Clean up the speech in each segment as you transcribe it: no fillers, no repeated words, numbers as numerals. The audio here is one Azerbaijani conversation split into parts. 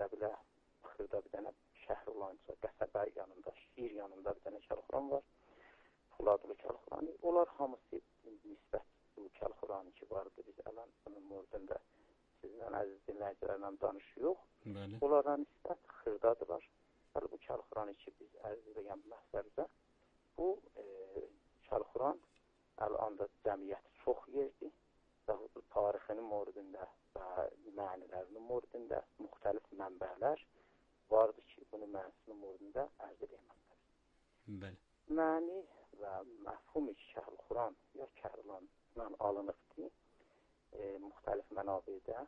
Ərəbilə Xırda bir dənə şəhər olan qəsəbə yanında, şehir yanında bir dənə Kəlxuran var. Fuladlı Kəlxurani. Onlar hamısı nisbət bu Kəlxurani ki vardı. Biz ələn bunun mövzunda sizdən əziz dinləyicilərlə danışıyoruz. Onlara nisbət Xırdadırlar. Hələ bu Kəlxurani ki biz ərz edən məhzərimizdə bu Kəlxuran əlanda cəmiyyəti çox yerdir. Və bu tarixinin mövzunda və mənilərinin mövzunda müxtəlif mənbələr vardı ki, bunu mənasının mövzunda ərz edəməkdir. Bəli. Məni və məfhum-i Kəlxuran ya Kərlandan alınıbdır. Müxtəlif mənabirdə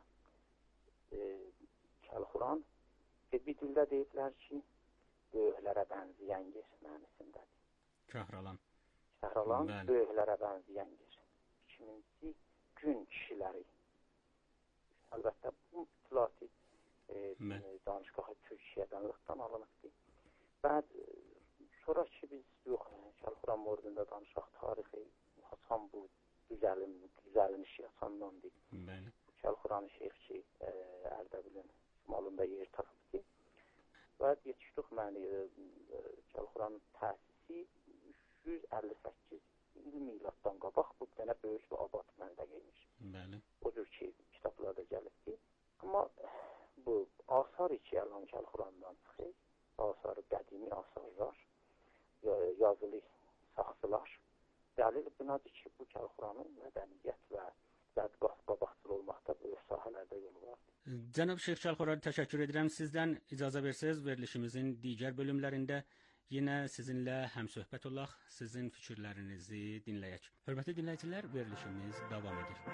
Kəlxuran bir dildə deyiblər ki, böyüklərə bənzəyən yer mənisindədir. Kəhralan. Kəhralan böyüklərə bənzəyən yer. İkincisi gün kişiləri. Əlbəttə bu itilati danışqahı Türkiyədən alınıbdır. Bəzi sonra ki biz yox, Kəlxuran mövzunda danışaq, tarixi Hasan bu düzəlin işi Hasandandır. Kəlxuran şeyx ki, Ərdəbilin şimalında yer tapıbdır. Və yetişdik məni Kəlxuranın təsisi 358 il miladdan qabaq bu dənə böyük bir abad məndəqəymiş. O cür ki, kitablarda gəlibdir. Amma bu asar ki, Əlan Kəlxurandan çıxır, asarı qədimi asarlar, yazılı saxsılar. Dəlil bunadır ki, bu Kəlxuranın mədəniyyət və qabaqçıl olmaqda böyük sahələrdə yolu var. Cənab Şeyx Kəlxurani, təşəkkür edirəm. Sizdən icazə versəz, verilişimizin digər bölümlərində yenə sizinlə həmsöhbət olaq, sizin fikirlərinizi dinləyək. Hörmətli dinləyicilər, verilişimiz davam edir.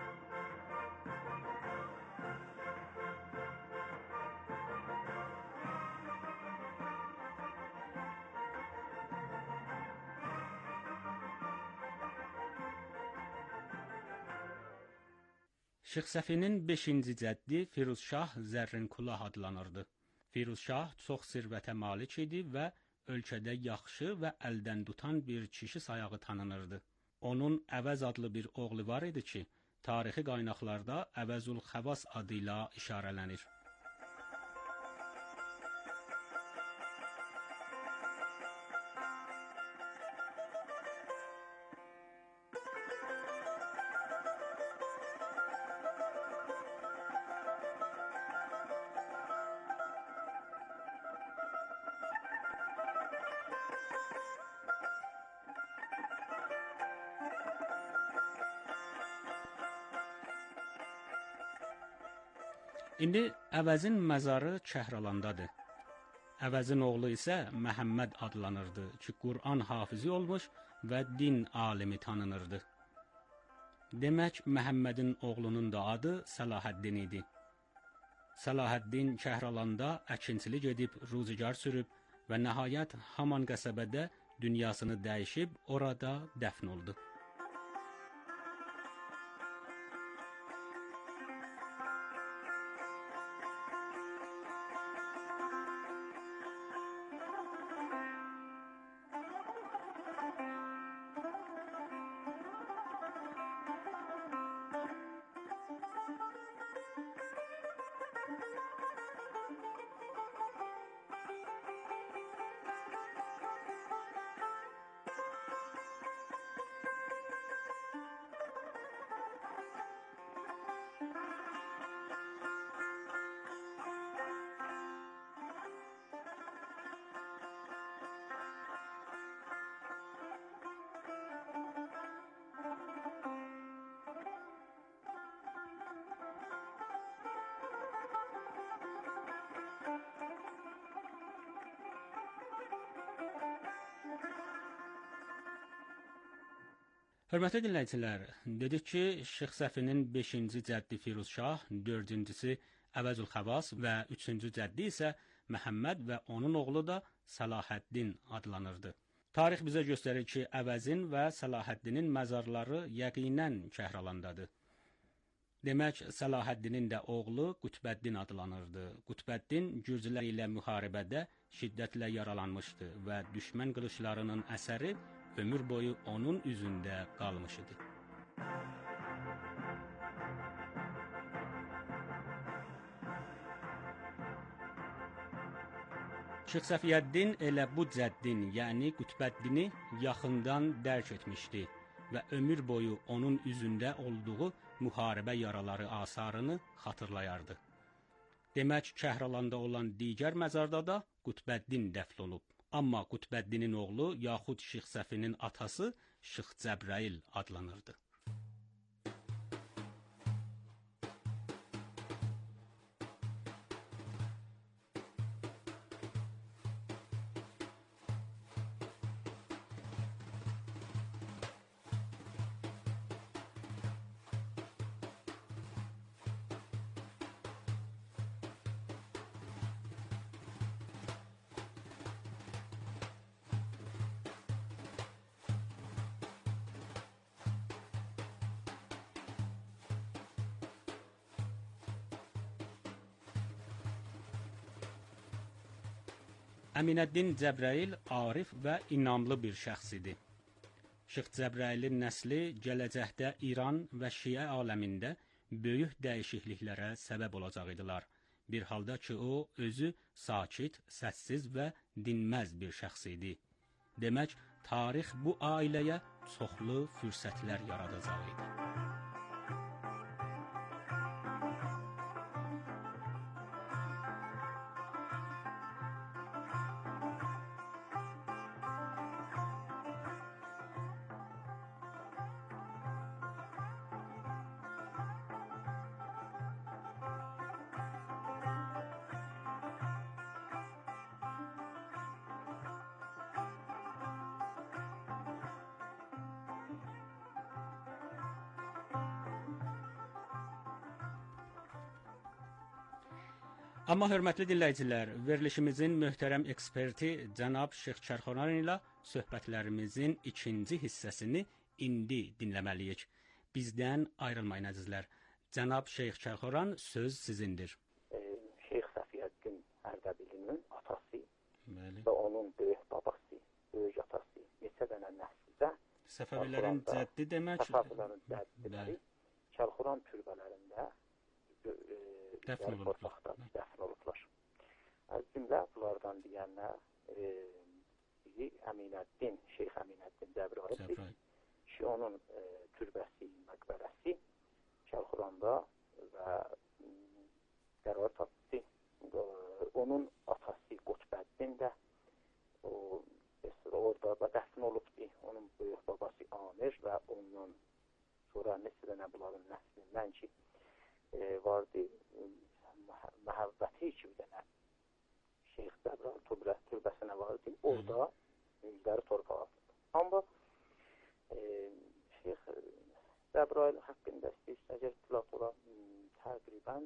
Şeyx Səfinin 5-ci cəddi Firuzşah Zərrinkulah adlanırdı. Firuzşah çox sirvətə malik idi və ölkədə yaxşı və əldən tutan bir kişi sayağı tanınırdı. Onun Əvəz adlı bir oğlu var idi ki, tarixi qaynaqlarda Əvəzul Xəvas adıyla işarələnir. İndi Əvəzin məzarı Kəhralandadır. Əvəzin oğlu isə Məhəmməd adlanırdı ki, Qur'an hafizi olmuş və din alimi tanınırdı. Demək, Məhəmmədin oğlunun da adı Səlahəddin idi. Səlahəddin Kəhralanda əkinçilik edib, ruzigar sürüb və nəhayət Haman qəsəbədə dünyasını dəyişib, orada dəfn oldu. Hörmətli dinləyicilər, dedik ki, Şeyx Səfinin 5-ci cəddi Firuzşah, 4-cüsü Əvəzul Xəvas və 3-cü cəddi isə Məhəmməd və onun oğlu da Səlahəddin adlanırdı. Tarix bizə göstərir ki, Əvəzin və Səlahəddinin məzarları yəqinən Kəhralandadır. Demək, Səlahəddinin də oğlu Qutbəddin adlanırdı. Qutbəddin Gürcülər ilə müharibədə şiddətlə yaralanmışdı və düşmən qılıçlarının əsəri ömür boyu onun üzündə qalmış idi. Şeyx Səfiyyəddin elə bu cəddin, yəni Qutbəddini yaxından dərk etmişdi və ömür boyu onun üzündə olduğu müharibə yaraları asarını xatırlayardı. Demək, Kəhralanda olan digər məzarda da Qutbəddin dəfn olub. Amma Qutbəddinin oğlu yaxud Şeyx Səfinin atası Şeyx Cəbrayil adlanırdı. Əminəddin Cəbrayil arif və inamlı bir şəxs idi. Şeyx Cəbrailin nəsli gələcəkdə İran və Şiə aləmində böyük dəyişikliklərə səbəb olacaq idilər. Bir halda ki, o özü sakit, səssiz və dinməz bir şəxs idi. Demək, tarix bu ailəyə çoxlu fürsətlər yaradacaq idi. Amma hörmətli dinləyicilər, verilişimizin möhtərəm eksperti cənab Şeyx Çərxoran ilə söhbətlərimizin ikinci hissəsini indi dinləməliyik. Bizdən ayrılmayın əzizlər. Cənab Şeyx Çərxoran, söz sizindir. Şeyx Səfiyyəddin Ərdəbilinin atası və onun böyük babası, böyük atası, neçə dənə nəsildə Səfəvilərin cəddi demək. Səfəvilərin cəddiləri Çərxoran türbələrində dəfn olublar. Az cümlə bunlardan deyənlər biri Əminəddin, Şeyx Əminəddin Cəbrayildir ki, onun türbəsi, məqbərəsi Çərxoranda və qərar tapdı. Onun atası Qutbəddin də orada dəfn olubdur. Onun böyük babası Amir və ondan sonra neçə dənə bunların nəslindən ki, vardı, məhəbbəti ki, bir dənə Şeyx Cəbrayil türbəsinə vardı, orada üzləri torpağa atıldı. Amma Şeyx Cəbrayil haqqında istəyir Platora təqribən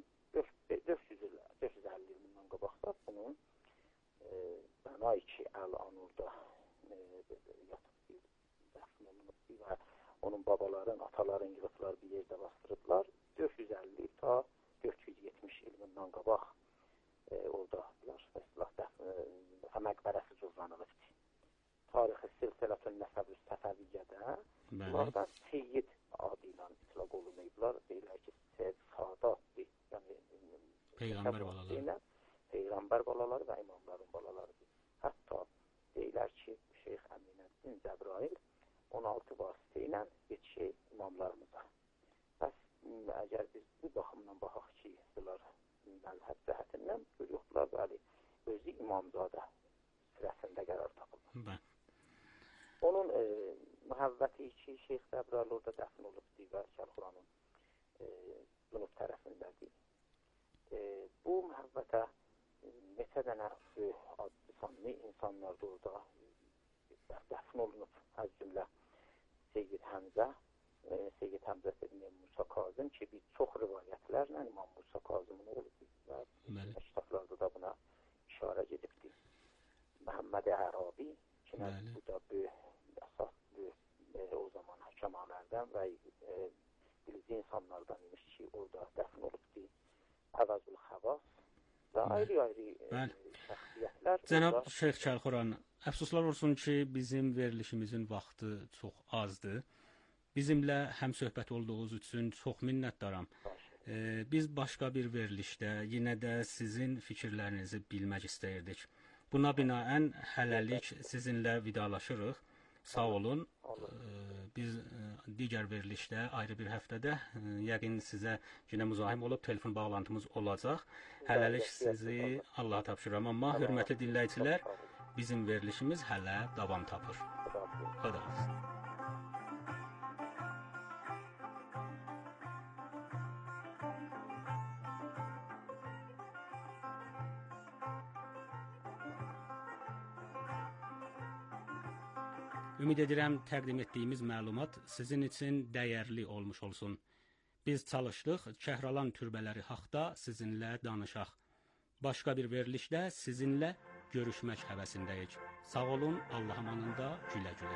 450 ildən qabaqda bunun Bənay ki, Əl-Anurda yatıb, dəfn olunubdu və onun babaların, ataların yığıtlar bir yerdə bastırıblar. 450 ta 470 ildən qabaq oradadılar. Məqbərəsi cüzlanılıbdır. Tarixi silsilətün nəsəb-ü səfəviyyədə bunlardan Seyyid adı ilə itlaq olunuyublar. Deyirlər ki, Sadatdır. Yəni, Peyğəmbər balaları. Peyğəmbər balaları və imamların balalarıdır. Hətta deyirlər ki, Şeyx Əminəddin Cəbrayil 16 vasitə ilə yetişir imamlarımıza. Əgər biz bu baxımdan baxaq ki, bunlar məzhəb cəhətindən görüyorlar, bəli, özü İmamzadə sırasında qərar tapılır. Onun mühəvvəti ki, Şeyx Cəbrayil orada dəfn olubdur və Çərxoranın cünub tərəfindədir. Bu mühəvvətə neçə dənə adlı insanlar da orada dəfn olunub. Az cümlə Seyyid Həmzə, Seyyid Həmzə ibn Musa Kazım ki, bir çox rivayətlərlə İmam Musa Kazımın oğludur və kitablarda da buna işarə edibdir. Məhəmməd Ərabi ki, bu da əsas o zaman həkəmalərdən və bilici insanlardan imiş ki, orada dəfn olubdur. Əvəzül Xəvas və ayrı-ayrı şəxsiyyətlər. Cənab Şeyx Çərxoran, əfsuslar olsun ki, bizim verilişimizin vaxtı çox azdır. Bizimlə həmsöhbət olduğunuz üçün çox minnətdaram. Biz başqa bir verilişdə yenə də sizin fikirlərinizi bilmək istəyirdik. Buna binaən hələlik sizinlə vidalaşırıq. Sağ olun. Biz digər verilişdə ayrı bir həftədə yəqin sizə yenə müzahim olub telefon bağlantımız olacaq. Hələlik sizi Allaha tapşırıram, amma hörmətli dinləyicilər, bizim verilişimiz hələ davam tapır. Xudahafiz. Ümid edirəm təqdim etdiyimiz məlumat sizin üçün dəyərli olmuş olsun. Biz çalışdıq Kəhralan türbələri haqda sizinlə danışaq. Başqa bir verilişdə sizinlə görüşmək həvəsindəyik. Sağ olun, Allah amanında gülə-gülə.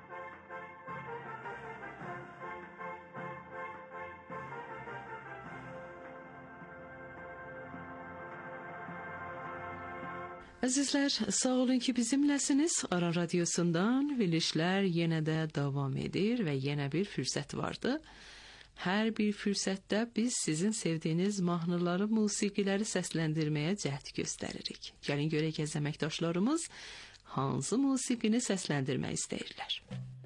Əzizlər, sağ olun ki bizimləsiniz. Aran Radyosu'ndan verilişlər yenə də davam edir və yenə bir fürsət vardı. Hər bir fürsətdə biz sizin sevdiyiniz mahnıları, musiqiləri səsləndirməyə cəhd göstəririk. Gəlin görək əməkdaşlarımız hansı musiqini səsləndirmək istəyirlər.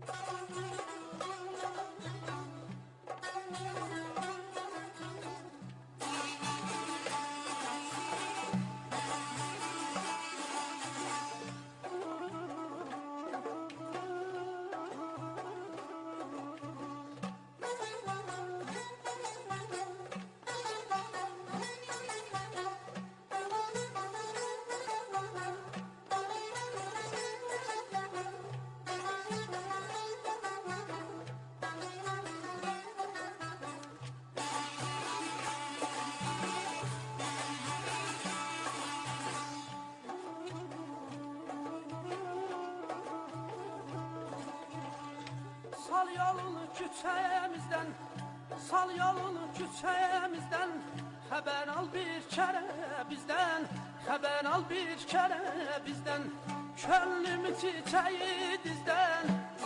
Sal yolunu küçəmizdən, sal yolunu küçəmizdən, xəbər al bir kərə bizdən, xəbər al bir kərə bizdən, könlümü çiçəyi dizdən,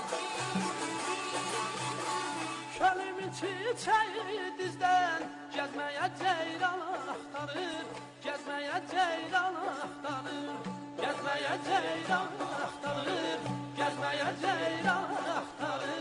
könlümü çiçəyi dizdən, gəzməyə ceyran axtarır, gəzməyə ceyran axtarır, gəzməyə ceyran axtarır, gəzməyə ceyran axtarır.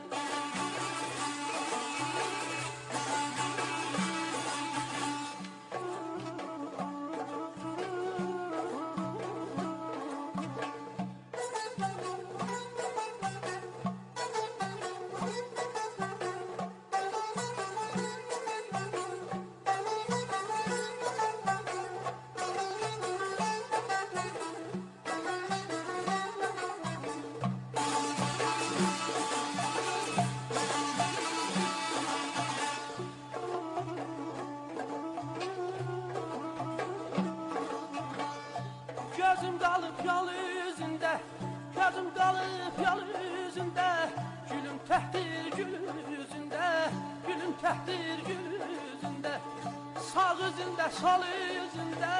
Gözüm qalıb yol üzündə, gözüm qalıb yol üzündə, gülüm təhtir gül üzündə, gülüm təhtir gül üzündə, sağ üzündə, sol üzündə,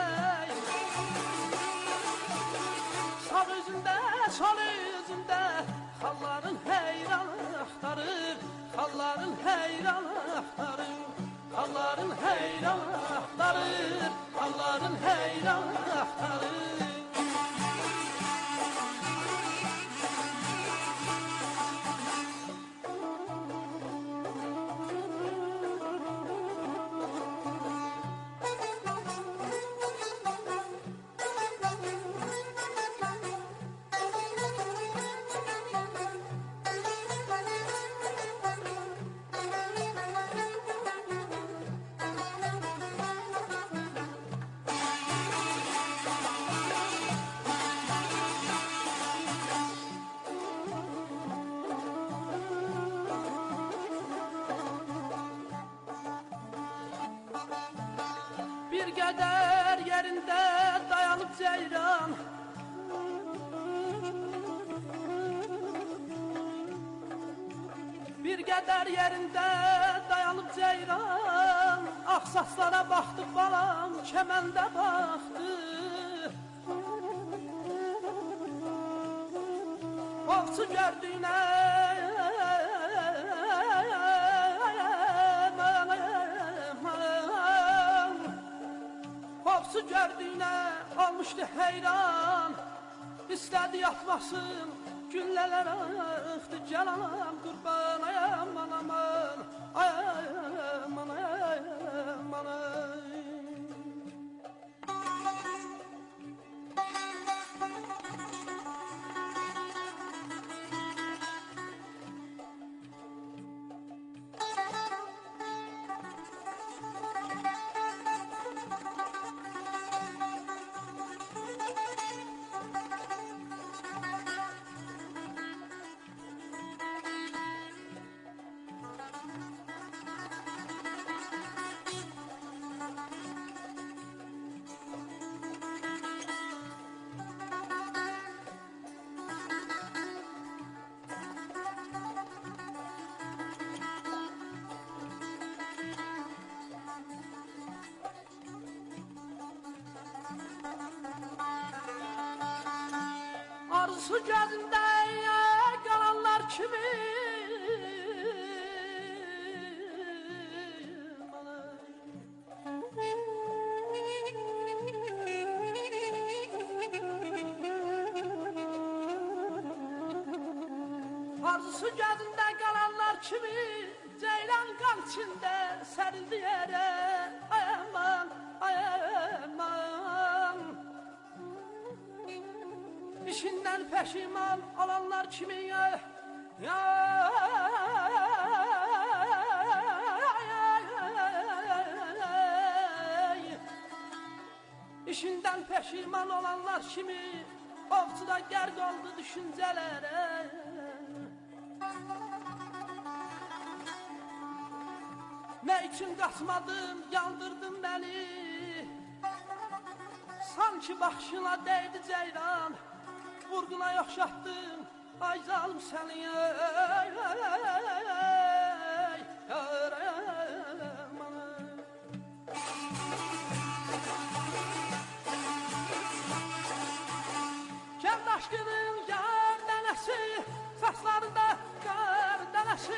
sağ üzündə, sol üzündə, xalların heyranı axtarır, xalların heyranı axtarır, xalların heyranı axtarır, xalların heyranı axtarır. Bir qədər yerində dayanıb ceyran, bir qədər yerində dayanıb ceyran, axsaslara baxdı balam, kəməndə baxdı. Ovçu gördüyünə ovçu gördüyünə olmuşdu heyran. İstədi yatmasın, güllələr axdı. Gəl anam qurban, ay aman aman, ay aman, ay aman, ay. Arzusu gözündə qalanlar kimi Arzusu gözündə qalanlar kimi ceylan qan içində sərildi yerə. Ay aman, ay aman, İşindən peşiman olanlar kimi İşindən peşiman olanlar kimi ovçuda gərq oldu düşüncələrə. Nə üçün qaçmadım, yandırdın məni, sanki baxışına dəydi ceyran, vurğuna yoxşatdın, ay zalım səni, Kənd aşkının yar dənəsi, saçlarında qar dənəsi,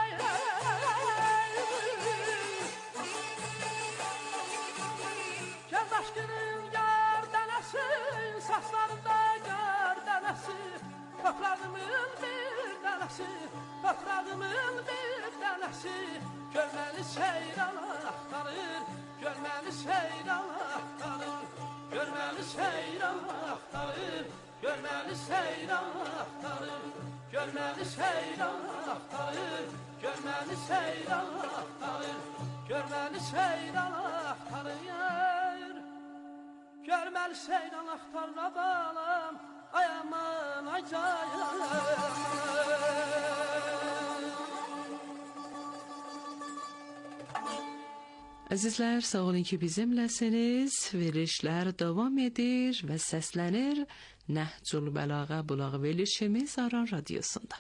Kənd aşkının yar dənəsi, saçlarında qar dənəsi, toprağımın bir dənəsi, toprağımın bir dənəsi, görməli seyran axtarır, görməli seyran axtarır, görməli seyran axtarır, görməli seyran axtarır, görməli seyran axtarır, görməli seyran axtarır, görməli seyran axtarır, görməli seyran axtarır balam, ay aman, ay cayam. Əzizlər, sağ olun ki bizimləsiniz. Verilişlər davam edir və səslənir Nəhcül Bəlağə Bulağı verilişimiz Aran Radiosundan.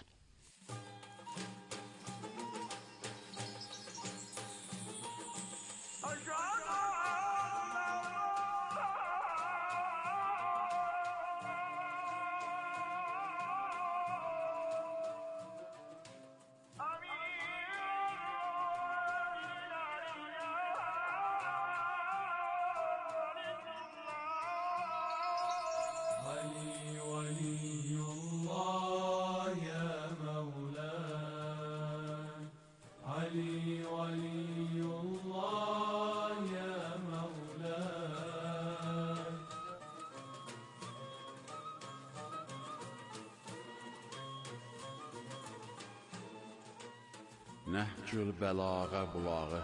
Nəhcül Bəlağə Bulağı.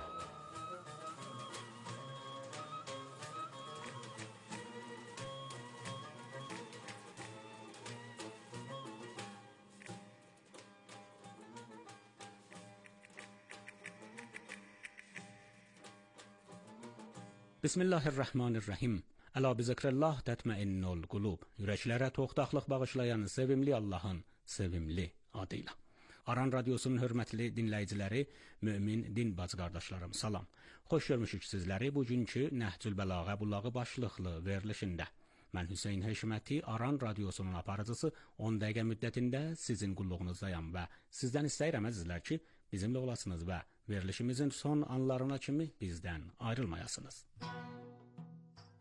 Bismillahirrahmanirrahim. Əla bi zikrəllah tətməinnul qulub. Ürəklərə toxtaqlıq bağışlayan sevimli Allahın sevimli adıyla. Aran Radiosunun hörmətli dinləyiciləri, mömin din bacı qardaşlarım, salam. Xoş görmüşük sizləri bugünkü Nəhcül Bəlağə Bulağı başlıqlı verilişində. Mən Hüseyn Həşməti, Aran Radiosunun aparıcısı 10 dəqiqə müddətində sizin qulluğunuzdayam və sizdən istəyirəm əzizlər ki, bizimlə olasınız və verilişimizin son anlarına kimi bizdən ayrılmayasınız.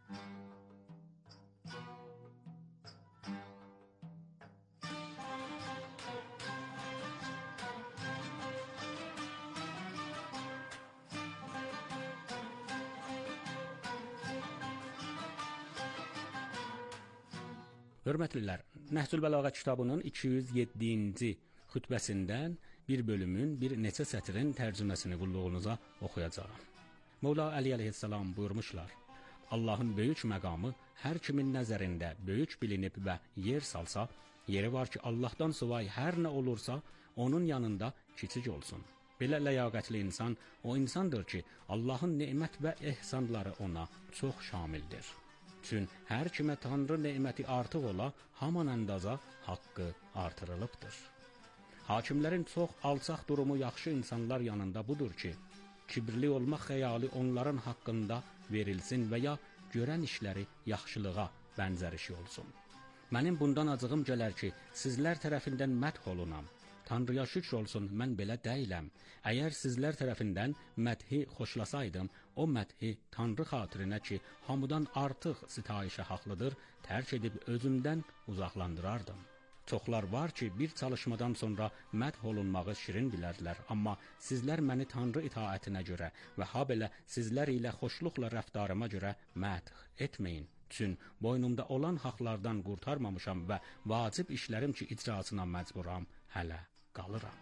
Hörmətlilər, Nəhcül Bəlağə kitabının 207-ci xütbəsindən bir bölümün bir neçə sətrin tərcüməsini qulluğunuza oxuyacağam. Mövla Əli əleyhissalam buyurmuşlar: Allahın böyük məqamı hər kimin nəzərində böyük bilinib və yer salsa, yeri var ki, Allahdan savayı hər nə olursa, onun yanında kiçik olsun. Belə ləyaqətli insan o insandır ki, Allahın nemət və ehsanları ona çox şamildir. Çün hər kimə Tanrı neməti artıq ola, haman andaza haqqı artırılıbdır. Hakimlərin çox alçaq durumu yaxşı insanlar yanında budur ki, kibirli olmaq xəyalı onların haqqında verilsin və ya görən işləri yaxşılığa bənzər işi olsun. Mənim bundan acığım gələr ki, sizlər tərəfindən mədh olunam. Tanrıya şükür olsun, mən belə deyiləm. Əgər sizlər tərəfindən mədhi xoşlasaydım, o mədhi Tanrı xatirinə ki, hamıdan artıq sitayişə haqlıdır, tərk edib özümdən uzaqlandırardım. Çoxlar var ki, bir çalışmadan sonra mədh olunmağı şirin bilərdilər, amma sizlər məni Tanrı itaətinə görə və habelə sizlər ilə xoşluqla rəftarıma görə mədh etməyin. Çün boynumda olan haqlardan qurtarmamışam və vacib işlərim ki, icrasına məcburam, hələ qalıram.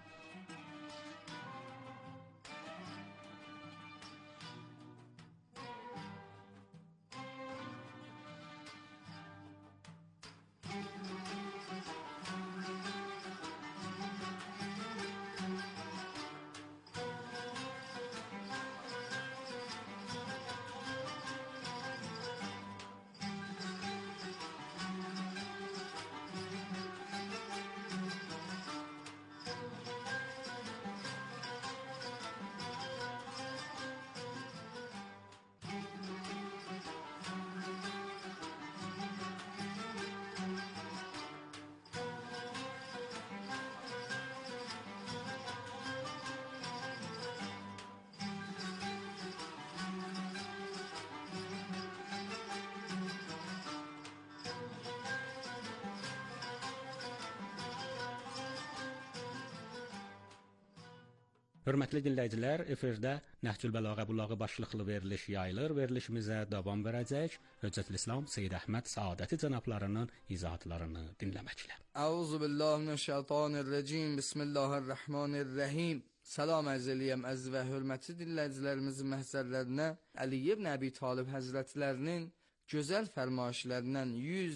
Hörmətli dinləyicilər, efirdə Nəhcül Bəlağə bulağı başlıqlı veriliş yayılır. Verilişimizə davam verəcək. Höccətülislam Seyyid Əhməd Saadəti cənablarının izahatlarını dinləməklə. Euzubillahimineşşeytanirracim. Bismillahirrahmanirrahim. Salam ərz eləyəm əziz və hörmətli dinləyicilərimizin məhzərlərinə Əli ibn Əbi Talib həzrətlərinin gözəl fərmayişlərindən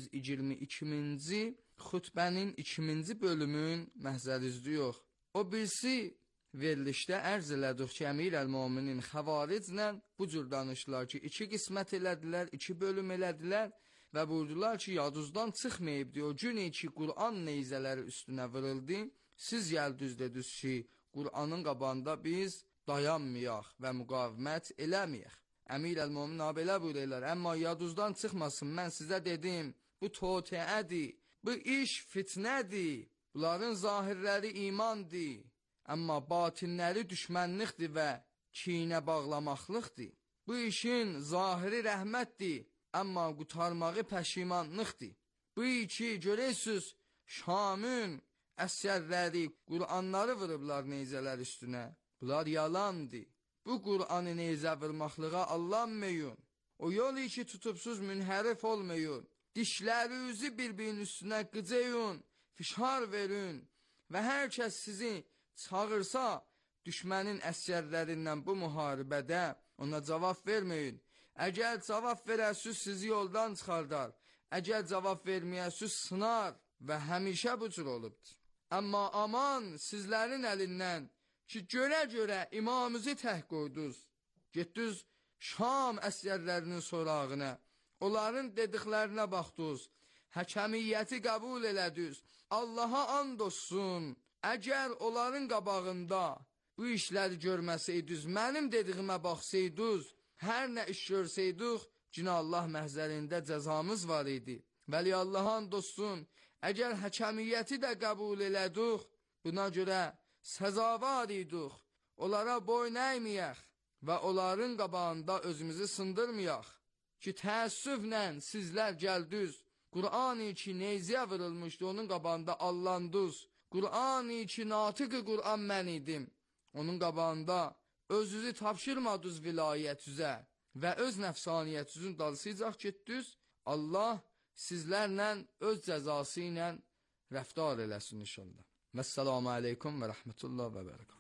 122-ci xütbənin 2-ci bölümün məhzərizdi yox. O birisi verilişdə ərz elədik ki, Əmir-əl-Möminin xəvariclə bu cür danışdılar ki, 2 qismət elədilər, 2 bölüm elədilər və buyurdular ki, yadınızdan çıxmayıbdı o gün ki, Qur'an neyzələri üstünə vırıldı. Siz gəldiniz dediniz ki, Qur'anın qabağında biz dayanmayaq və müqavimət eləməyək. Əmir-əl-Mömin belə buyururlar, amma yadınızdan çıxmasın, mən sizə dedim, bu totiədir, bu iş fitnədir, bunların zahirləri imandır. Amma batinləri düşmənlikdir və kinə bağlamaqlıqdır. Bu işin zahiri rəhmətdir, amma qutarmağı pəşimanlıqdır. Bu iki görəysiniz, Şamın əsərləri, Qur'anları vırıblar neyzələr üstünə. Bunlar yalandır. Bu Qur'anı neyzə vırmaqlığa allanmayın. O yol ki tutubsuz münhərif olmayın. Dişlərinizi bir-birinin üstünə qıcayın, fişar verin və hər kəs sizi çağırsa, düşmənin əsgərlərindən bu müharibədə ona cavab verməyin. Əgər cavab verəsiz, sizi yoldan çıxardar. Əgər cavab verməyəsiz, sınar və həmişə bu cür olubdur. Amma aman sizlərin əlindən ki, görə imamınızı təh qoydunuz. Getdiniz Şam əsgərlərinin sorağına, onların dediklərinə baxdınız, həkəmiyyəti qəbul elədiniz. Allaha and olsun. Əgər onların qabağında bu işləri görməsəydiniz, mənim dediyimə baxsaydınız, hər nə iş görsəydik, Cina Allah məhzərində cəzamız var idi. Vəli Allah'ın dostun, əgər həkəmiyyəti də qəbul elədik, buna görə səzavar idik, onlara boyun əyməyək və onların qabağında özümüzü sındırmayaq. ki təəssüflə sizlər gəldiniz. Qur'an-ı ki neyziyə vurulmuşdu, onun qabağında allandınız. Qur'an-ı ki natiq-i Qur'an mən idim. Onun qabağında özünüzü tapşırmadınız vilayətüzə və öz nəfsaniyyətinizin dalısıyacaq getdiniz. Allah sizlərlə öz cəzası ilə rəftar eləsin inşallah. Vəssalamu aleykum və rəhmətullah və bərəkət.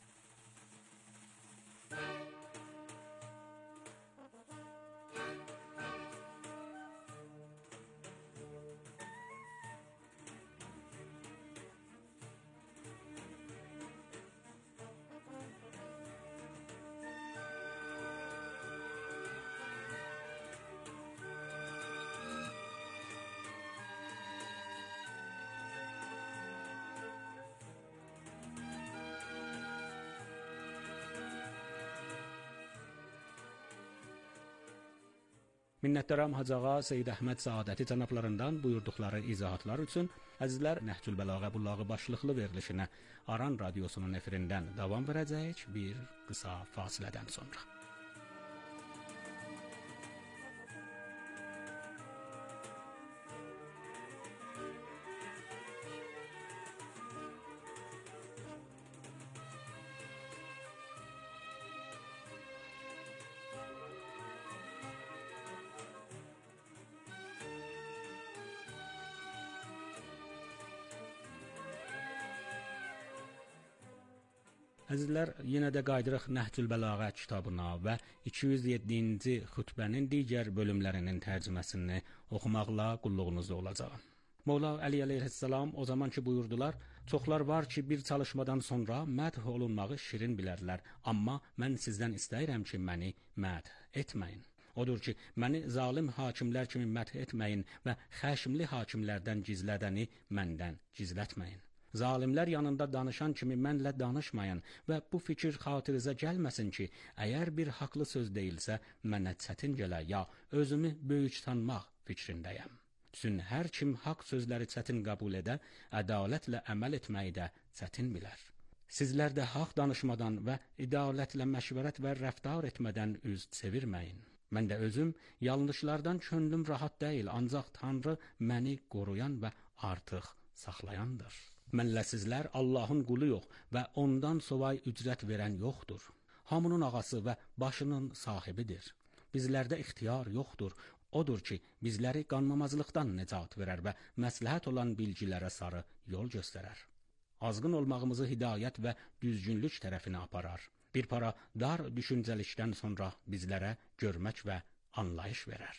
Minnətdaram Hacı Ağa Seyid Əhməd Səadəti cənablarından buyurduqları izahatlar üçün. Əzizlər, Nəhcül Bəlağə Bulağı başlıqlı verilişinə Aran Radiosunun efirindən davam verəcəyik bir qısa fasilədən sonra. Əzizlər, yenə də qaydırıq Nəhcül Bəlağə kitabına və 207-ci xütbənin digər bölümlərinin tərcüməsini oxumaqla qulluğunuzda olacağam. Molla Əli əleyhissalam o zaman ki buyurdular, çoxlar var ki bir çalışmadan sonra məth olunmağı şirin bilərlər, amma mən sizdən istəyirəm ki məni məth etməyin. Odur ki, məni zalim hakimlər kimi məth etməyin və xəşmli hakimlərdən gizlədəni məndən gizlətməyin. Zalimlər yanında danışan kimi mənlə danışmayın və bu fikir xatirinizə gəlməsin ki, əgər bir haqlı söz deyilsə, mənə çətin gələ ya özümü böyük tanımaq fikrindəyəm. Çünki hər kim haqq sözləri çətin qəbul edə, ədalətlə əməl etməyi də çətin bilər. Sizlər də haqq danışmadan və ədalətlə məşvərət və rəftar etmədən üz çevirməyin. Mən də özüm yanlışlardan könlüm rahat deyil, ancaq Tanrı məni qoruyan və artıq saxlayandır. Mənlə sizlər Allahın qulu yox və ondan sovay ücrət verən yoxdur. Hamının ağası və başının sahibidir. Bizlərdə ixtiyar yoxdur. Odur ki, bizləri qanmamazlıqdan nicat verər və məsləhət olan bilgilərə sarı yol göstərər. Azğın olmağımızı hidayət və düzgünlük tərəfinə aparar. Bir para dar düşüncəlikdən sonra bizlərə görmək və anlayış verər.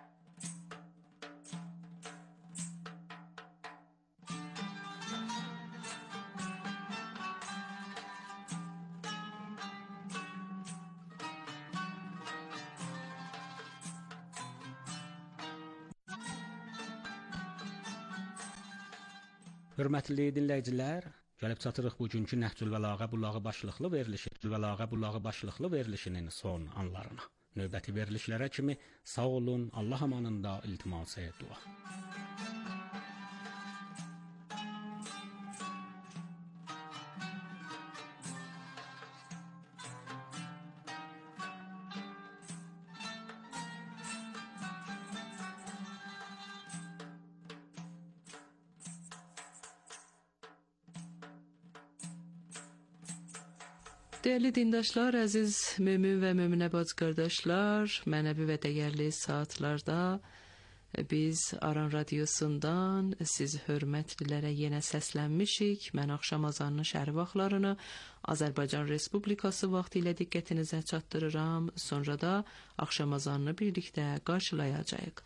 Hörmətli dinləyicilər, gəlib çatırıq bugünkü Nəhcül Bəlağə Bulağı başlıqlı verilişinin son anlarına. Növbəti verilişlərə kimi sağ olun, Allah amanında iltiması dua. Değerli dindaşlar, əziz mömin və möminə bacı qardaşlar, mənəvi və dəyərli saatlarda biz Aran Radiosundan siz hörmətlilərə yenə səslənmişik. Mən axşam azanının şəhər vaxtlarını Azərbaycan Respublikası vaxtı ilə diqqətinizə çatdırıram. Sonra da axşam azanını birlikdə qarşılayacağıq.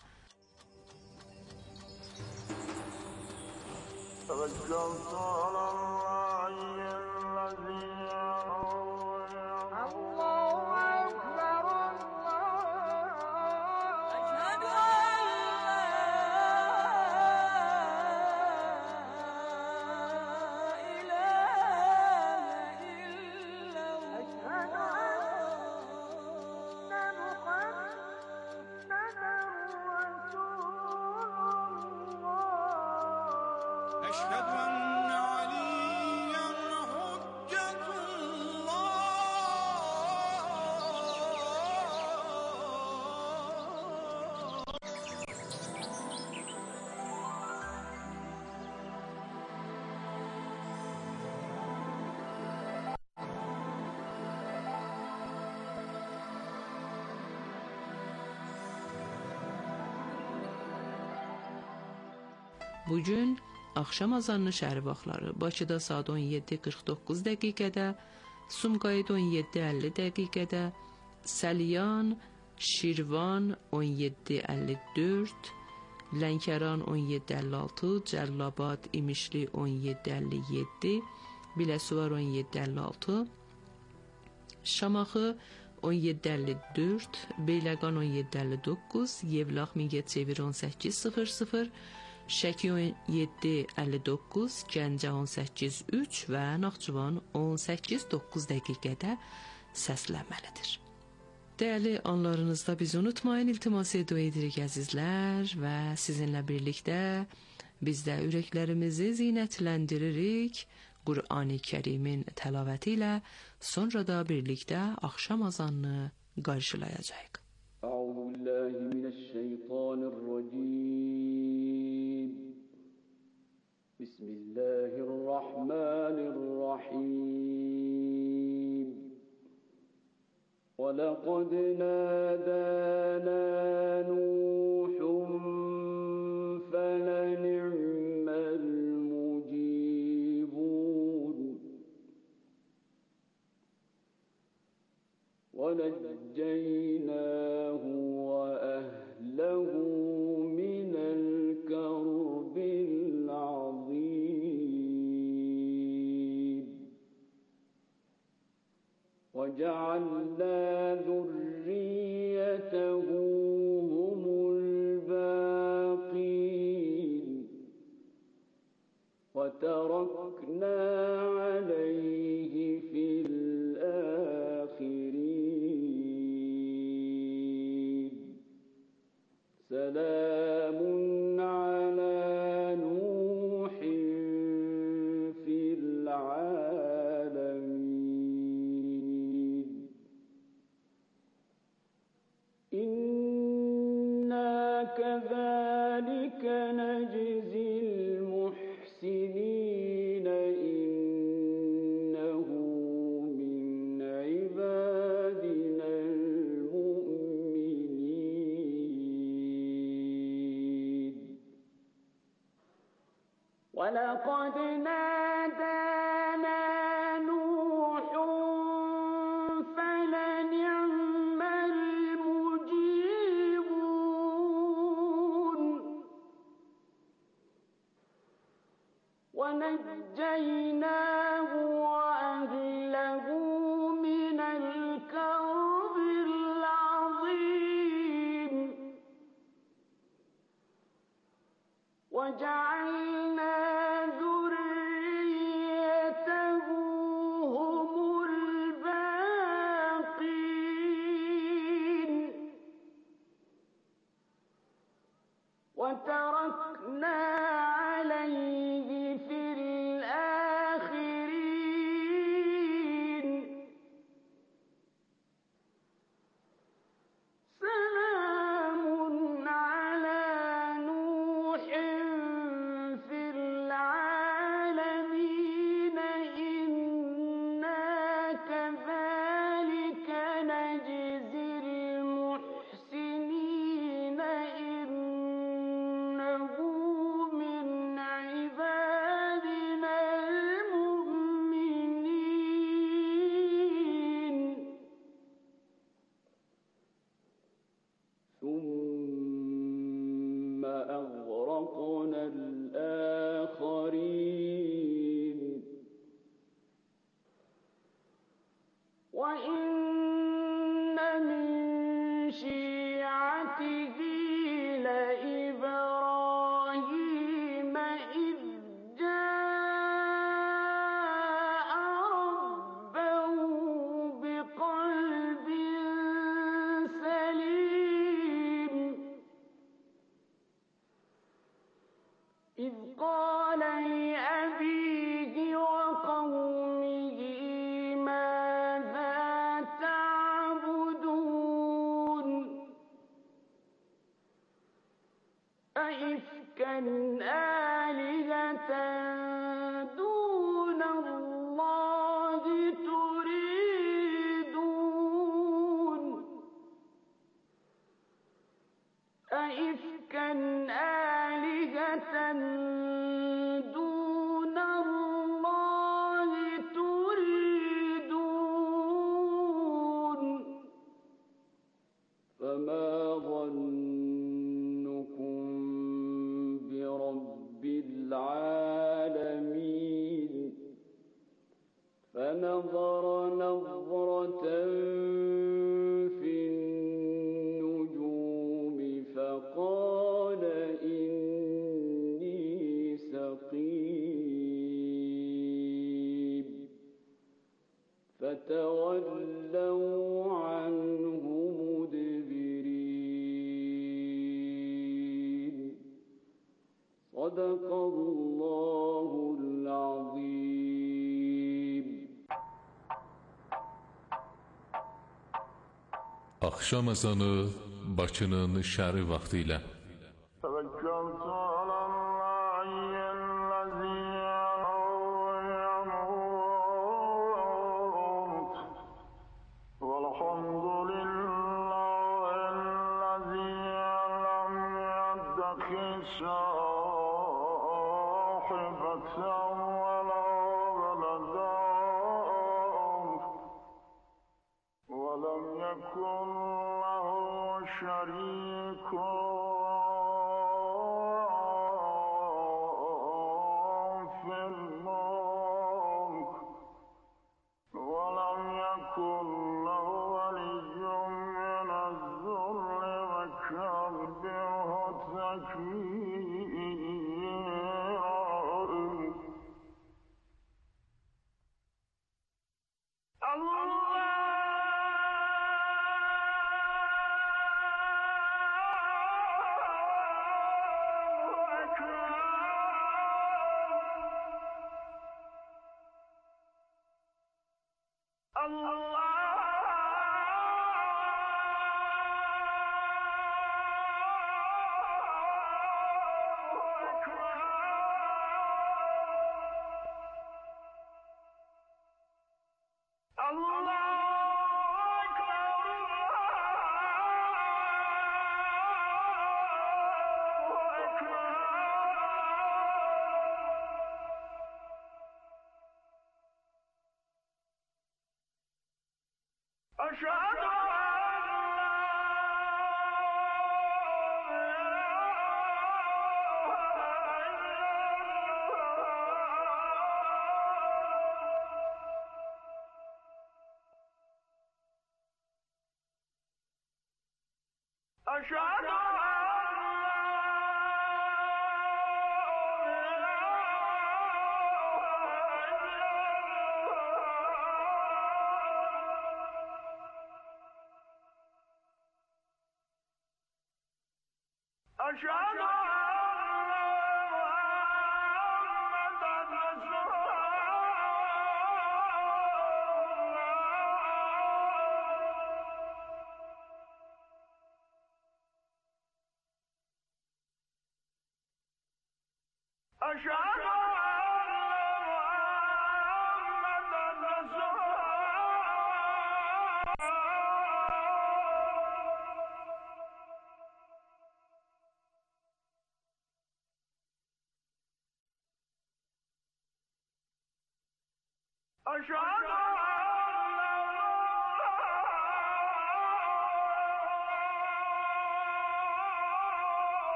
Bugün axşam azanının şəhər vaxtları Bakıda saat 17:49 dəqiqədə, Sumqayıt 17:50 dəqiqədə, Səliyan, Şirvan 17:54, Lənkəran 17:56, Cəlilabad, İmişli 17:57, Biləsuvar 17:56, Şamaxı 17:54, Beyləqan 17:59, Yevlax Mingəçevir 18:00, Şəki 17:59, Gəncə 18:03 və Naxçıvan 18:09 dəqiqədə səslənməlidir. Değerli anlarınızda bizi unutmayın, iltimas edirik əzizlər və sizinlə birlikdə biz də ürəklərimizi zinətlendiririk Qur'an-ı Kərimin təlavəti ilə, sonra da birlikdə axşam azanını qarşılayacağıq. Euzubillahimineşşeytanirracim. Bismillahirrahmanirrahim. وَلَقَدْ نَادَانَا نُوحٌ فَلَنِعْمَ الْمُجِيبُونَ وَنَجَّيْنَاهُ وَأَهْلَهُ مِنَ الْكَرْبِ الْعَظِيمِ وَجَعَلْنَا ذُرِّيَّتَهُ هُمُ الْبَاقِينَ وَتَرَكْنَا عَلَيْهِ فِي الْآخِرِينَ سَلَامٌ عَلَى نُوحٍ فِي الْعَالَمِينَ إِنَّا كَذَلِكَ نَجْزِي الْمُحْسِنِينَ إِنَّهُ مِنْ عِبَادِنَا الْمُؤْمِنِينَ وَلَقَدْ نَادَانَا نُوحٌ فَلَنِعْمَ الْمُجِيبُونَ وَنَجَّيْنَاهُ وَأَهْلَهُ مِنَ الْكَرْبِ الْعَظِيمِ وَجَعَلْنَا ذُرِّيَّتَهُ هُمُ الْبَاقِينَ وَتَرَكْنَا عَلَيْهِ فِي الْآخِرِينَ سَلَامٌ عَلَى نُوحٍ فِي الْعَالَمِينَ إِنَّا كَذَلِكَ نَجْزِي الْمُحْسِنِينَ إِنَّهُ مِنْ عِبَادِنَا الْمُؤْمِنِينَ ثُمَّ أَغْرَقْنَا الْآخَرِينَ وَإِنَّ مِن شِيعَتِهِ لَإِبْرَاهِيمَ إِذْ جَاءَ رَبَّهُ بِقَلْبٍ سَلِيمٍ إِذْ قَالَ لِأَبِيهِ وَقَوْمِهِ مَاذَا تَعْبُدُونَ أَئِفْكًا آلِهَةً دُونَ اللَّهِ تُرِيدُونَ أَئِفْكًا آلِهَةً دون الله تريدون فما ظنكم برب العالمين فنظر نظرة في النجوم فقال إني سقيم فتولوا عنه مدبرين صدق الله العظيم. Axşam ezanı Bakının şəhəri vaxtı ilə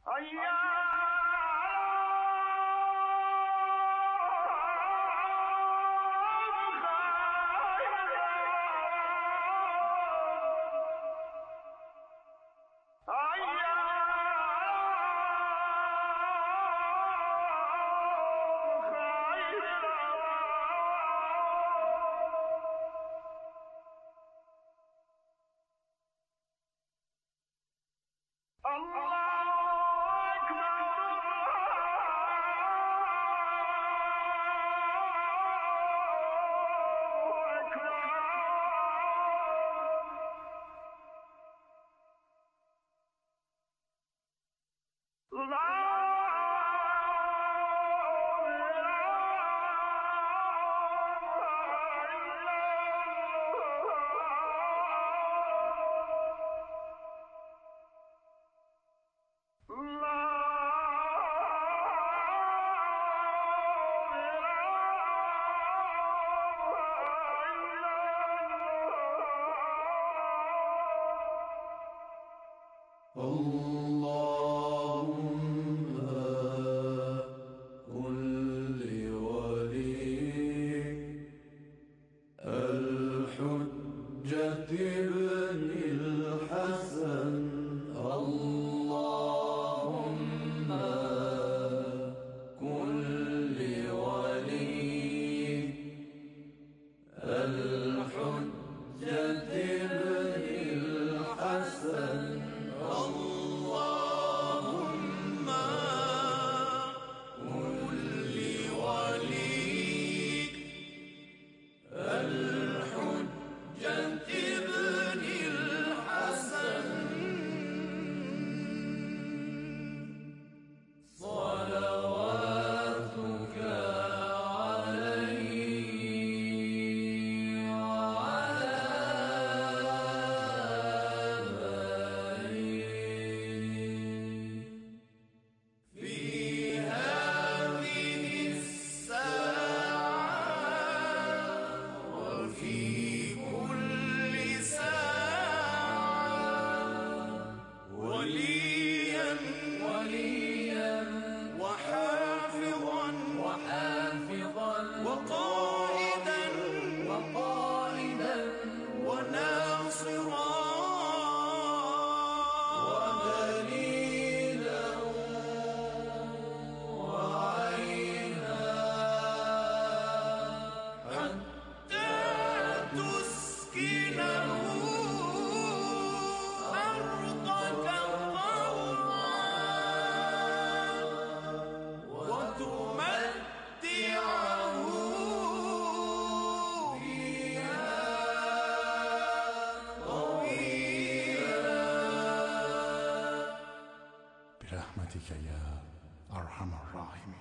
برحمتك يا أرحم الراحمين.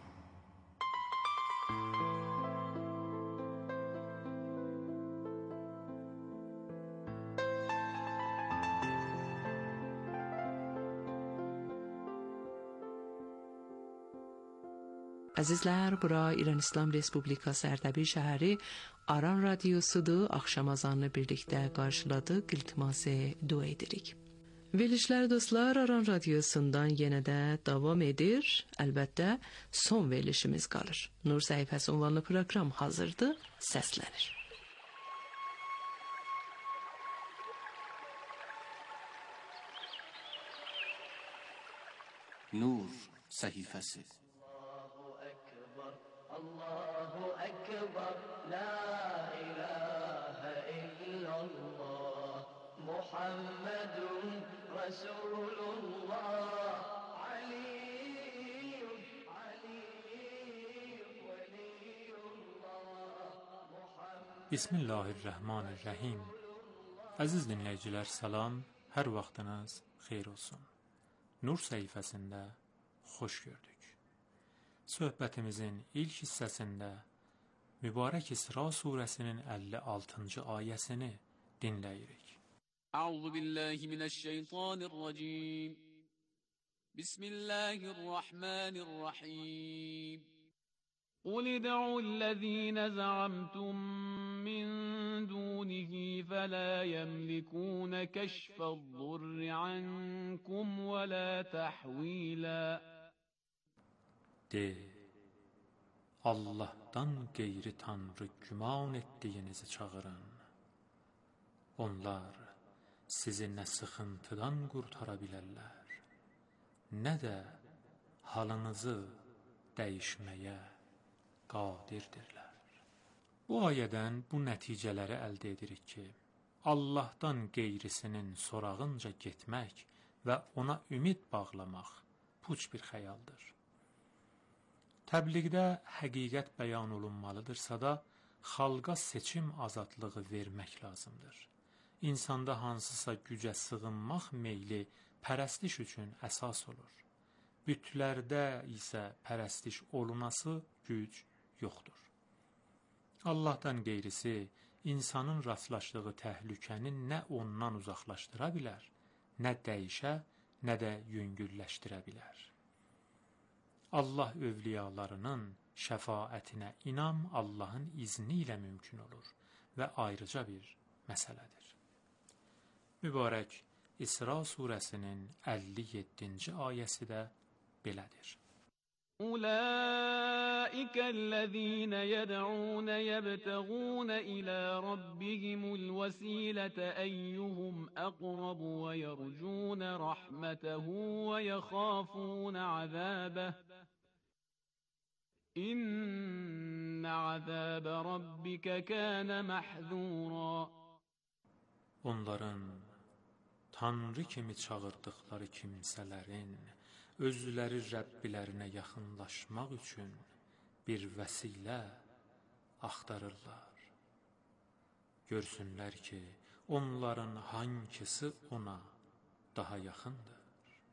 Əzizlər, bura İran İslam Respublikası Ərdəbil şəhəri Aran Radiosudur. Axşam azanını birlikdə qarşıladıq. İltiması dua edirik. Verilişlər dostlar, Aran Radiosundan yenə də davam edir. Əlbəttə, son verilişimiz qalır. Nur səhifəsi ünvanlı proqram hazırdır, səslənir. Nur səhifəsi. Allahu Ekber, la ilahe illallah, Muhammedun Resulullah, Aliyyun, veliyullah, Muhammed. Bismillahirrahmanirrahim. Əziz dinləyicilər, salam, hər vaxtınız xeyir olsun. Nur səhifəsində xoş gördük. Söhbətimizin ilk hissəsində mübarək İsra surəsinin 56-cı ayəsini dinləyirik. Əuzu billahi minəşşeytanirracim. Bismillahirrahmanirrahim. قل ادعوا الذين زعمتم من دونه فلا يملكون كشف الضر عنكم ولا تحويلا. De, Allah'tan geyri Tanrı güman ettiğinizi çağırın. Onlar sizi nə sıxıntıdan qurtara bilərlər, nə də halınızı dəyişməyə qadirdirlər. Bu ayədən bu nəticələri əldə edirik ki, Allahdan qeyrisinin sorağınca getmək və ona ümid bağlamaq puç bir xəyaldır. Təbliğdə həqiqət bəyan olunmalıdırsa da, xalqa seçim azadlığı vermək lazımdır. İnsanda hansısa gücə sığınmaq meyli pərəstiş üçün əsas olur. Bütlərdə isə pərəstiş olunası güc yoxdur. Allahdan qeyrisi insanın rastlaşdığı təhlükəni nə ondan uzaqlaşdıra bilər, nə dəyişə, nə də yüngülləşdirə bilər. Allah övliyalarının şəfaətinə inam Allahın izni ilə mümkün olur və ayrıca bir məsələdir. Mübarək İsra surəsinin 57-ci ayəsi də belədir. Ulaikellezine yed'un yebtegun ila rabbihimul vesilete eyyuhum aqrabu ve yercun rahmetehu ve yakhafun azabeh. İnne azabe rabbike kana mahzura. Onların Tanrı kimi çağırdıqları kimsələrin özləri Rəbbilərinə yaxınlaşmaq üçün bir vəsilə axtarırlar. Görsünlər ki, onların hangisi ona daha yaxındır.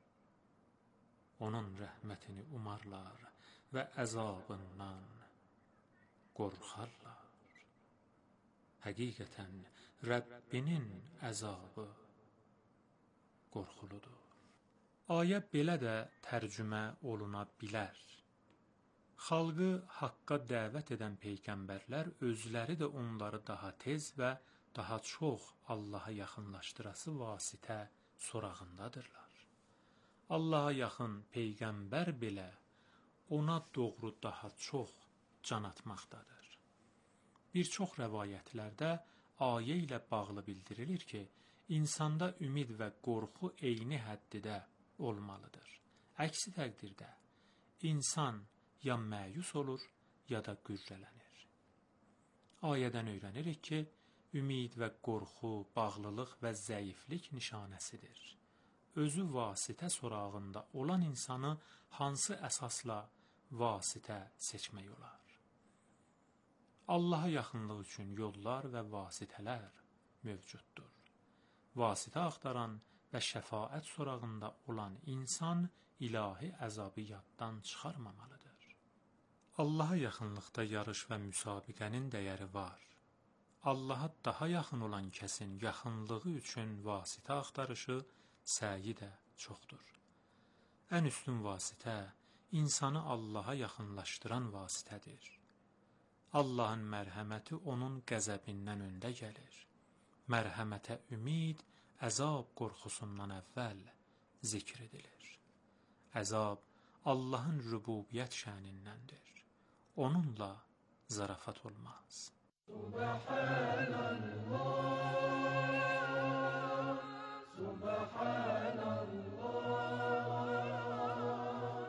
Onun rəhmətini umarlar və əzabından qorxarlar. Həqiqətən Rəbbinin əzabı qorxuludur. Ayə belə də tərcümə oluna bilər. Xalqı haqqa dəvət edən peyğəmbərlər özləri də onları daha tez və daha çox Allaha yaxınlaşdırası vasitə sorağındadırlar. Allaha yaxın peyğəmbər belə ona doğru daha çox can atmaqdadır. Bir çox rəvayətlərdə ayə ilə bağlı bildirilir ki, insanda ümid və qorxu eyni həddidə olmalıdır. Əksi təqdirdə insan ya məyus olur, ya da qürrələnir. Ayədən öyrənirik ki, ümid və qorxu, bağlılıq və zəiflik nişanəsidir. Özü vasitə sorağında olan insanı hansı əsasla vasitə seçmək olar? Allaha yaxınlıq üçün yollar və vasitələr mövcuddur. Vasitə axtaran və şəfaət sorağında olan insan ilahi əzabı yaddan çıxarmamalıdır. Allaha yaxınlıqda yarış və müsabiqənin dəyəri var. Allaha daha yaxın olan kəsin yaxınlığı üçün vasitə axtarışı, səyi də çoxdur. Ən üstün vasitə insanı Allaha yaxınlaşdıran vasitədir. Allahın mərhəməti onun qəzəbindən öndə gəlir. Mərhəmətə ümid, əzab qorxusundan əvvəl zikr edilir. Əzab Allahın rübubiyyət şənindəndir. Onunla zarafat olmaz. Subhanallah, Subhanallah,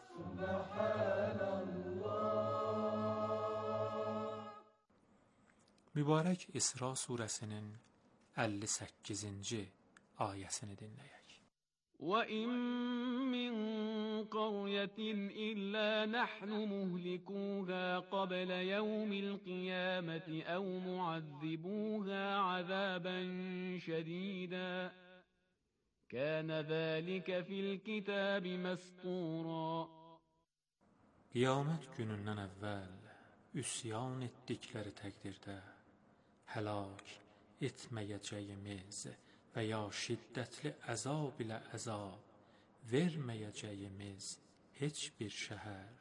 Subhanallah. Mübarək İsra surəsinin 58-ci ayəsini dinləyək. وَإِن مِّن قَرْيَةٍ إِلَّا نَحْنُ مُهْلِكُوهَا قَبْلَ يَوْمِ الْقِيَامَةِ أَوْ مُعَذِّبُوهَا عَذَابًا شَدِيدًا كَانَ ذَلِكَ فِي الْكِتَابِ مَسْطُورًا. Qiyamət günündən əvvəl üsyan etdikləri təqdirdə həlak etməyəcəyimiz və ya şiddətli əzab ilə əzab verməyəcəyimiz heç bir şəhər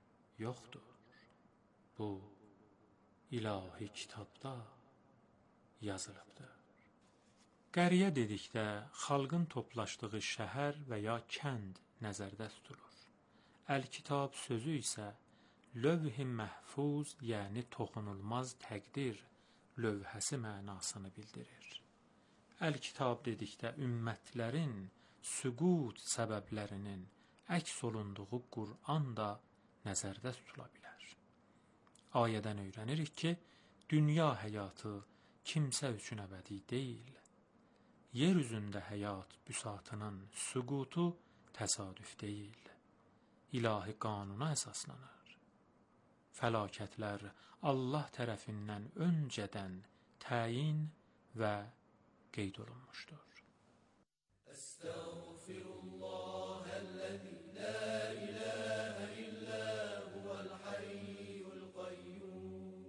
yoxdur. Bu, ilahi kitabda yazılıbdır. Qəriyə dedikdə xalqın toplaşdığı şəhər və ya kənd nəzərdə tutulur. Əl-Kitab sözü isə lövh-i məhfuz, yəni toxunulmaz təqdir lövhəsi mənasını bildirir. Əl-Kitab dedikdə ümmətlərin süqut səbəblərinin əks olunduğu Qur'an da nəzərdə tutula bilər. Ayədən öyrənirik ki, dünya həyatı kimsə üçün əbədi deyil. Yer üzündə həyat büsatının süqutu təsadüf deyil. İlahi qanuna əsaslanır. Fəlakətlər Allah tərəfindən öncədən təyin və qeyd olunmuşdur. Estağfirullahəl-ləzi la ilahə illə huvəl hayyul qayyum.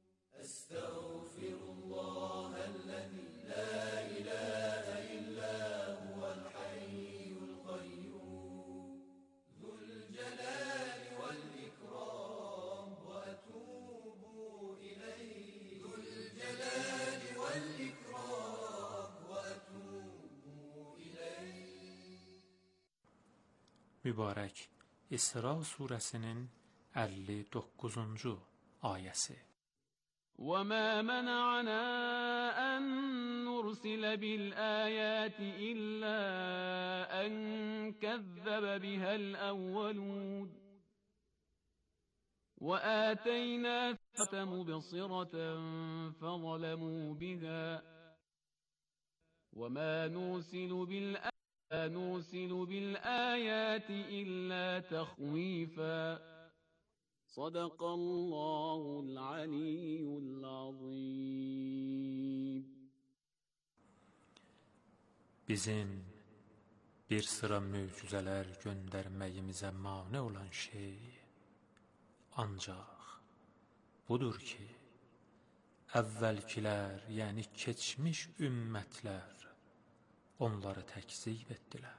Estağfirullahəl-ləzi la ilahə illə huvəl hayyul qayyum. Zülcəlali vəl-ikram və ətubu ileyh. Zülcəlali vəl-ikram və ətubu ileyh. Mübarək İsra surəsinin 59-cu ayəsi. وَمَا مَنَعَنَا أَن نُرْسِلَ بِالْآيَاتِ إِلَّا أَن كَذَّبَ بِهَا الْأَوَّلُونَ وَآتَيْنَا التَّوْرَاةَ مُبْصِرَةً فَظَلَمُوا بِهَا وَمَا نُرْسِلُ بِالْآيَاتِ إِلَّا تَخْوِيفًا صدق الله العلي العظيم. Bizim bir sıra möcüzələr göndərməyimizə mane olan şey ancaq budur ki, əvvəlkilər, yəni keçmiş ümmətlər onları təkzib etdilər.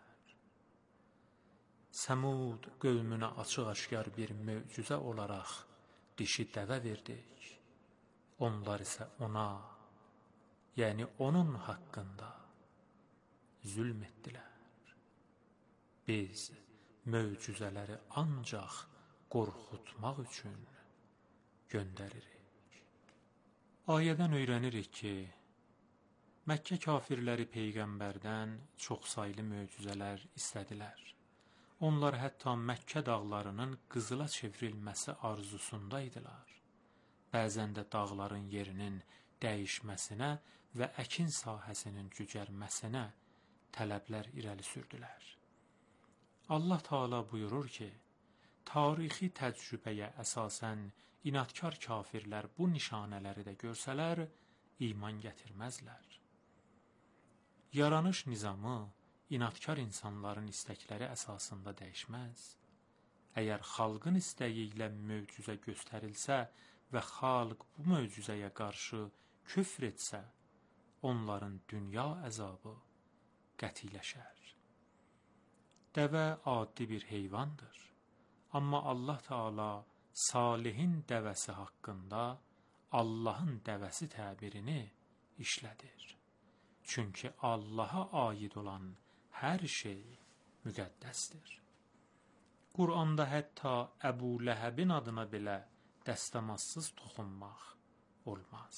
Səmud qövmünə açıq-aşkar bir möcüzə olaraq dişi dəvə verdik. Onlar isə ona, yəni onun haqqında zülm etdilər. Biz möcüzələri ancaq qorxutmaq üçün göndəririk. Ayədən öyrənirik ki, Məkkə kafirləri Peyğəmbərdən çoxsaylı möcüzələr istədilər. Onlar hətta Məkkə dağlarının qızıla çevrilməsi arzusundaydılar. Bəzən də dağların yerinin dəyişməsinə və əkin sahəsinin cücərməsinə tələblər irəli sürdülər. Allah Teala buyurur ki, tarixi təcrübəyə əsasən inadkar kafirlər bu nişanələri də görsələr, iman gətirməzlər. Yaranış nizamı inadkar insanların istəkləri əsasında dəyişməz. Əgər xalqın istəyi ilə möcüzə göstərilsə və xalq bu möcüzəyə qarşı küfr etsə, onların dünya əzabı qətiləşər. Dəvə adi bir heyvandır. Amma Allah Teala Salihin dəvəsi haqqında Allahın dəvəsi təbirini işlədir. Çünki Allaha aid olan hər şey müqəddəsdir. Qur'anda hətta Əbu Ləhəbin adına belə dəstəmazsız toxunmaq olmaz.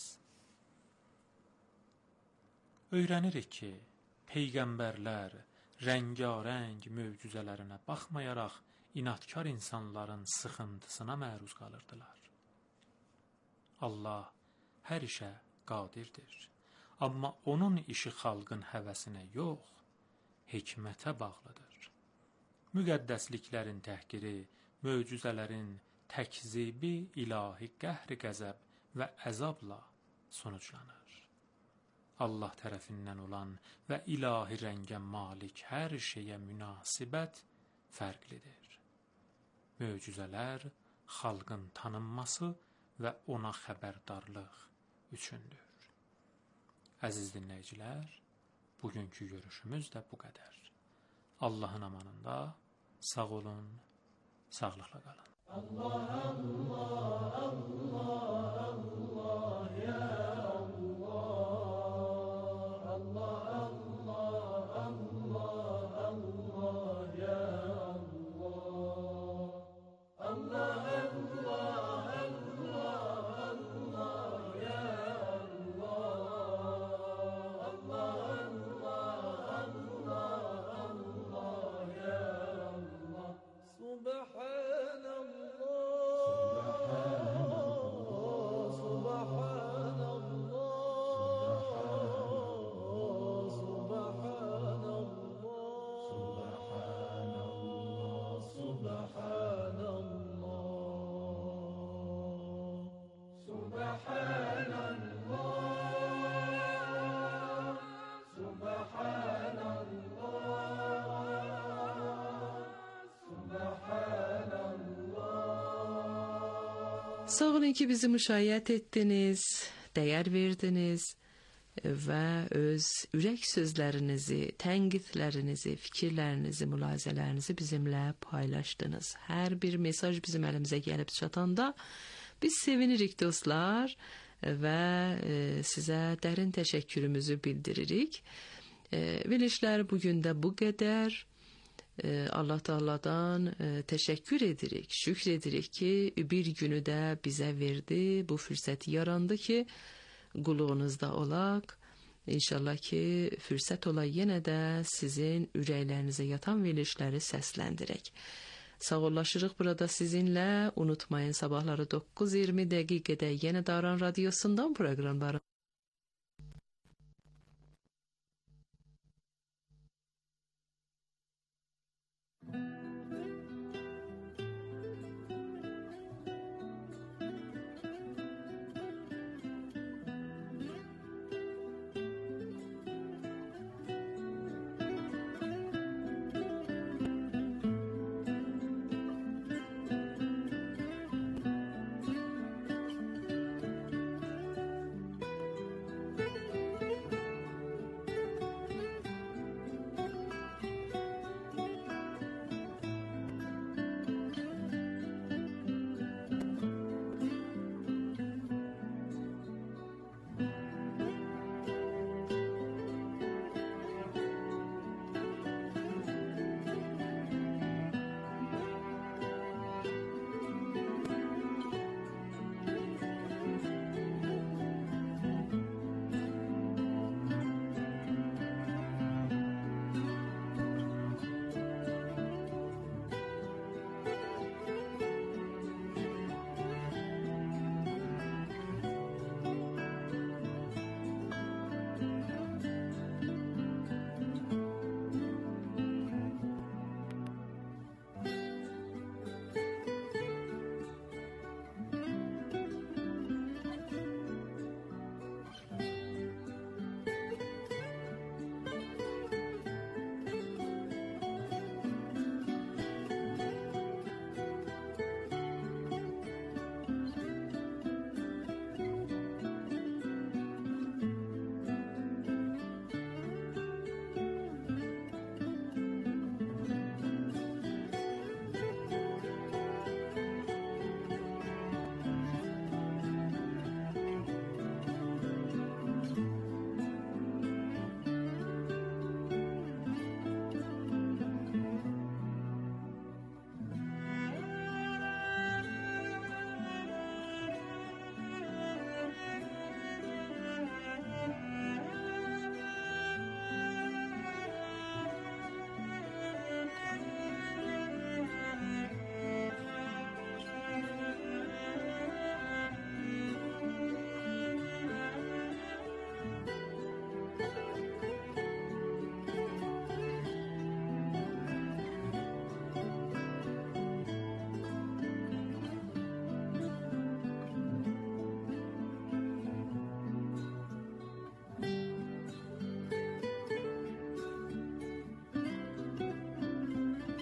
Öyrənirik ki, Peyğəmbərlər rəngarəng möcüzələrinə baxmayaraq inadkar insanların sıxıntısına məruz qalırdılar. Allah hər işə qadirdir. Amma onun işi xalqın həvəsinə yox, hikmətə bağlıdır. Müqəddəsliklərin təhqiri, möcüzələrin təkzibi ilahi qəhr-i qəzəb və əzabla sonuclanır. Allah tərəfindən olan və ilahi rəngə malik hər şeyə münasibət fərqlidir. Möcüzələr xalqın tanınması və ona xəbərdarlıq üçündür. Əziz dinləyicilər, bugünkü görüşümüz də bu qədər. Allahın amanında sağ olun, sağlıqla qalın. Allah, Allah, Allah, Allah, ya Allah. Sağ olun ki bizi müşahiət etdiniz, dəyər verdiniz və öz ürək sözlərinizi, tənqidlərinizi, fikirlərinizi, mülahizələrinizi bizimlə paylaşdınız. Hər bir mesaj bizim əlimizə gəlib çatanda biz sevinirik dostlar və sizə dərin təşəkkürümüzü bildiririk. Verilişlər bugün də bu qədər. Allah Teala'dan teşekkür edirik, şükredirik ki bir günü də bizə verdi, bu fürsət yarandı ki qulluğunuzda olaq. İnşallah ki fürsət ola yenə də sizin ürəklərinizə yatan verilişləri səsləndirək. Sağollaşırıq burada sizinlə. Unutmayın sabahları 9:20 dəqiqədə yenə Daran Radyosu'ndan programları